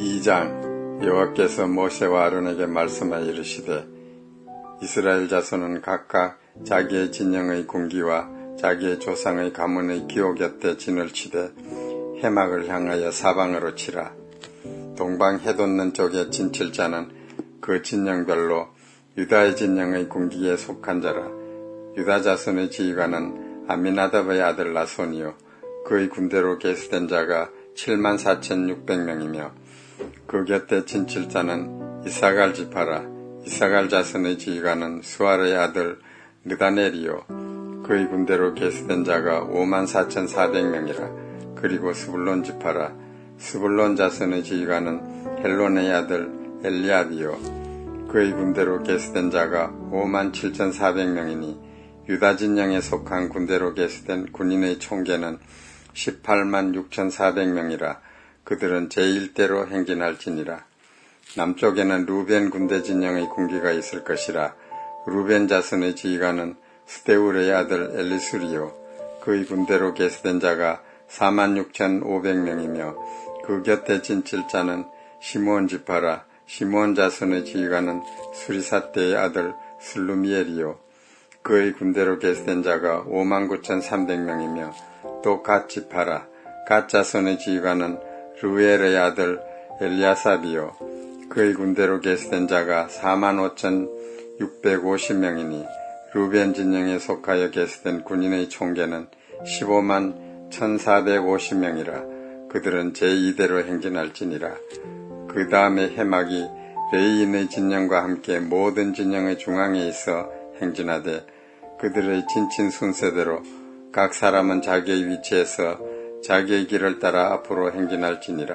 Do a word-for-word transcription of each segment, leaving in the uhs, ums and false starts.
이 장 여호와께서 모세와 아론에게 말씀하여 이르시되 이스라엘 자손은 각각 자기의 진영의 군기와 자기의 조상의 가문의 기호 곁에 진을 치되 해막을 향하여 사방으로 치라. 동방 해돋는 쪽에 진칠 자는 그 진영별로 유다의 진영의 군기에 속한 자라. 유다 자손의 지휘관은 아미나답의 아들 나손이요 그의 군대로 계수된 자가 칠만 사천육백 명이며 그 곁에 진칠 자는 이사갈 지파라. 이사갈 자손의 지휘관은 수아르의 아들 느다넬이요 그의 군대로 계수된 자가 오만 사천사백 명이라. 그리고 스불론 지파라. 스불론 자손의 지휘관은 헬론의 아들 엘리압이요 그의 군대로 계수된 자가 오만 칠천사백 명이니 유다 진영에 속한 군대로 계수된 군인의 총계는 십팔만 육천사백 명이라. 그들은 제일대로 행진할지니라. 남쪽에는 루벤 군대 진영의 군기가 있을 것이라. 루벤 자손의 지휘관은 스데울의 아들 엘리수리요 그의 군대로 계수된 자가 사만 육천오백 명이며 그 곁에 진칠 자는 시므온 지파라. 시므온 자손의 지휘관은 수리사떼의 아들 슬루미엘이요 그의 군대로 계수된 자가 오만 구천삼백 명이며 또 갓 지파라. 갓 자손의 지휘관은 르우엘의 아들 엘리아삽이요 그의 군대로 계수된 자가 사만 오천육백오십 명이니 루벤 진영에 속하여 계수된 군인의 총계는 십오만 천사백오십 명이라. 그들은 제이대로 행진할지니라. 그 다음에 해막이 레이인의 진영과 함께 모든 진영의 중앙에 있어 행진하되 그들의 진친 순서대로 각 사람은 자기의 위치에서 자기의 길을 따라 앞으로 행진할지니라.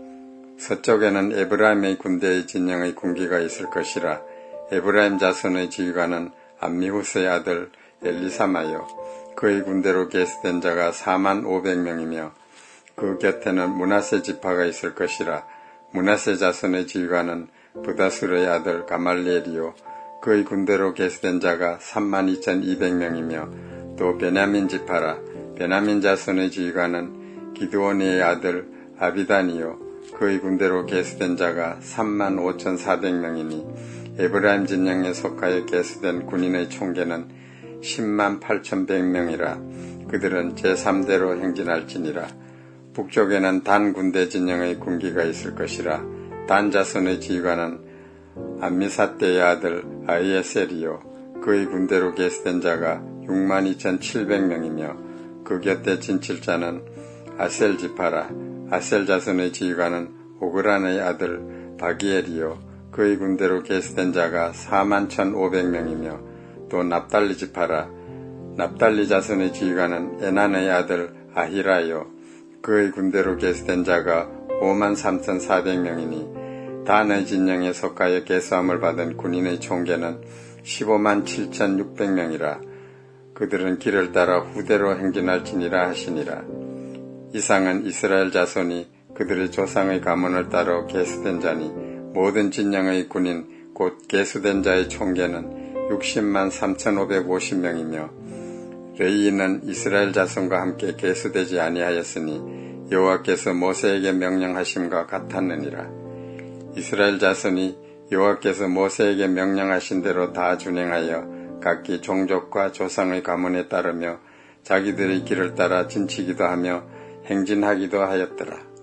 서쪽에는 에브라임의 군대의 진영의 군기가 있을 것이라. 에브라임 자손의 지휘관은 암미후스의 아들 엘리사마요 그의 군대로 계수된 자가 사만 오백 명이며 그 곁에는 므낫세 지파가 있을 것이라. 므낫세 자손의 지휘관은 부다술의 아들 가말리엘이요 그의 군대로 계수된 자가 삼만 이천이백 명이며 또 베냐민 지파라. 베냐민 자손의 지휘관은 기드오니의 아들 아비단이요 그의 군대로 계수된 자가 삼만 오천사백 명이니 에브라임 진영에 속하여 계수된 군인의 총계는 십만 팔천백 명이라. 그들은 제삼대로 행진할지니라. 북쪽에는 단 군대 진영의 군기가 있을 것이라. 단 자손의 지휘관은 암미사떼의 아들 아이에셀이요 그의 군대로 계수된 자가 육만 이천칠백 명이며 그 곁에 진칠 자는 아셀 지파라. 아셀 자손의 지휘관은 오그란의 아들 바기엘이요 그의 군대로 계수된 자가 사만 천오백 명이며 또 납달리 지파라. 납달리 자손의 지휘관은 에난의 아들 아히라요 그의 군대로 계수된 자가 오만 삼천사백 명이니 단의 진영에 속하여 계수함을 받은 군인의 총계는 십오만 칠천육백 명이라. 그들은 길을 따라 후대로 행진할지니라 하시니라. 이상은 이스라엘 자손이 그들의 조상의 가문을 따라 계수된 자니 모든 진영의 군인 곧 계수된 자의 총계는 육십만 삼천오백오십 명이며 레이인은 이스라엘 자손과 함께 계수되지 아니하였으니 여호와께서 모세에게 명령하심과 같았느니라. 이스라엘 자손이 여호와께서 모세에게 명령하신 대로 다 준행하여 각기 종족과 조상의 가문에 따르며 자기들의 길을 따라 진치기도 하며 행진하기도 하였더라.